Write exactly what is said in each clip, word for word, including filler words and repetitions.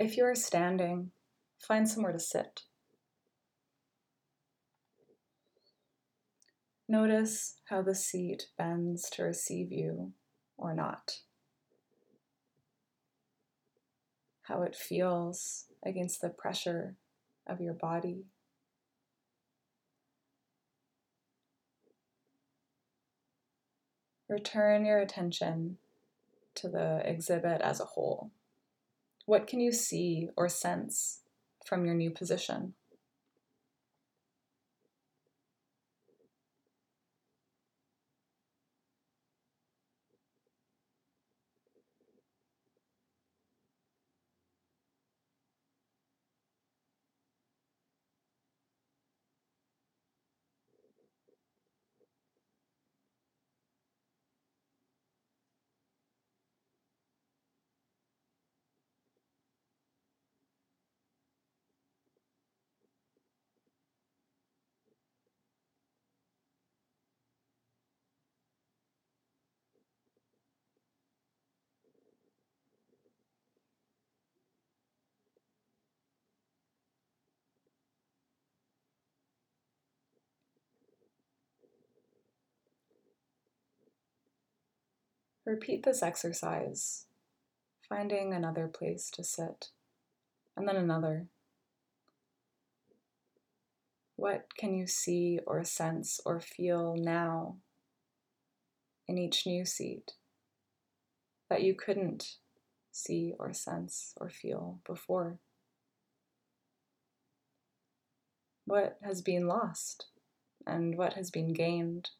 If you are standing, find somewhere to sit. Notice how the seat bends to receive you or not, how it feels against the pressure of your body. Return your attention to the exhibit as a whole. What can you see or sense from your new position? Repeat this exercise, finding another place to sit, and then another. What can you see or sense or feel now in each new seat that you couldn't see or sense or feel before? What has been lost and what has been gained?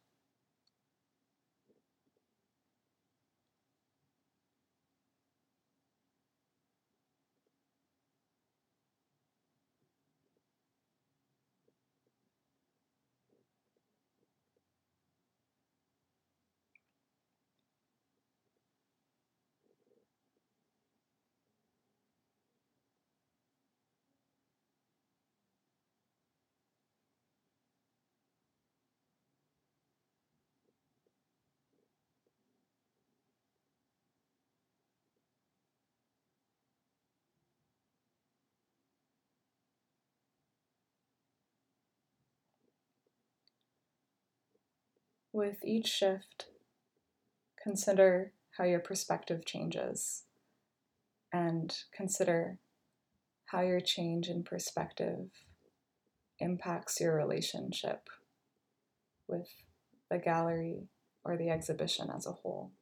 With each shift, consider how your perspective changes, and consider how your change in perspective impacts your relationship with the gallery or the exhibition as a whole.